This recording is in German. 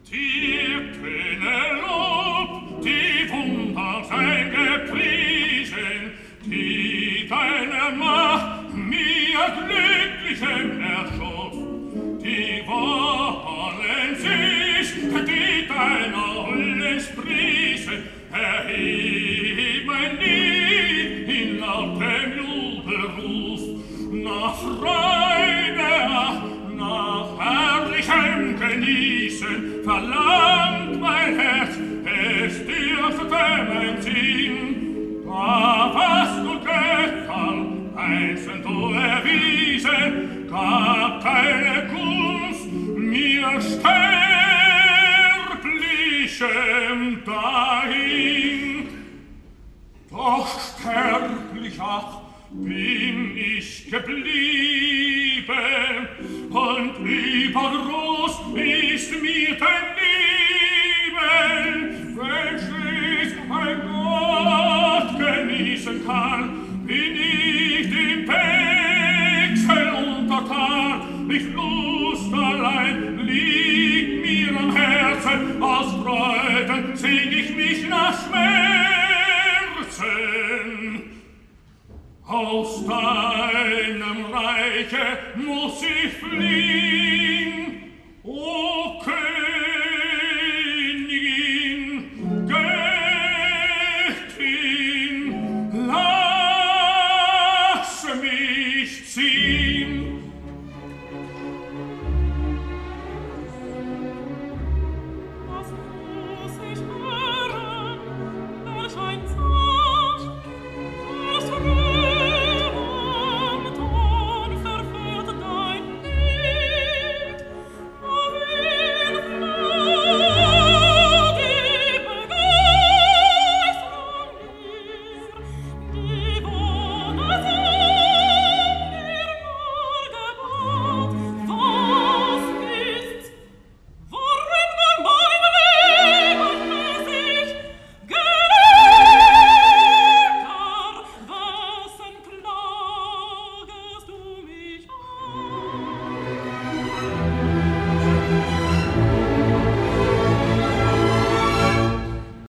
Dir töne Lob, die Wunder sein gepriesen, die deine Macht mir Glücklichem erschuf. Die wollen sich, die deiner Hüllen sprießen, erheben nie in lautem Jubelruf. Nach Freude, nach herrlichem Genießen verlangt mein Herz, es dürfte mein Sinn. Da was du Göttern einzeln du erwiesen, gab keine Kunst mir Sterblichem dahin. Doch sterblich, ach, bin ich geblieben, und übergroß ist mir dein Leben, welches ein Gott genießen kann, bin ich dem Wechsel untertan, nicht Lust allein liegt mir am Herzen, aus Freuden sehn ich mich nach Schmerzen. Aus deinem Reiche muss ich fliehen,